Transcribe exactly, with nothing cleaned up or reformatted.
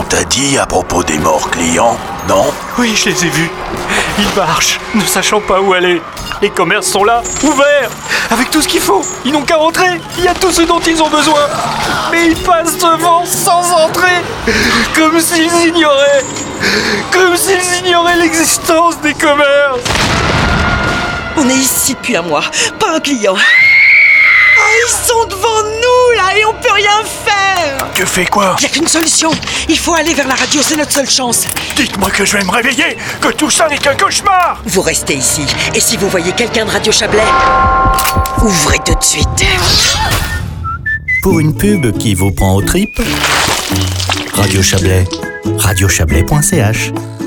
t'a dit à propos des morts clients, non? Oui, je les ai vus. Ils marchent, ne sachant pas où aller. Les commerces sont là, ouverts, avec tout ce qu'il faut. Ils n'ont qu'à rentrer. Il y a tout ce dont ils ont besoin. Mais ils passent devant sans entrer. Comme s'ils ignoraient. Comme s'ils ignoraient l'existence des commerces. On est ici depuis un mois, pas un client. Oh, ils sont devant nous, là, et on peut rien faire. Que fait quoi? Il n'y a qu'une solution. Il faut aller vers la radio, c'est notre seule chance. Dites-moi que je vais me réveiller, que tout ça n'est qu'un cauchemar. Vous restez ici, et si vous voyez quelqu'un de Radio Chablais, ouvrez tout de suite. Pour une pub qui vous prend aux tripes, Radio Chablais, radiochablais point c h.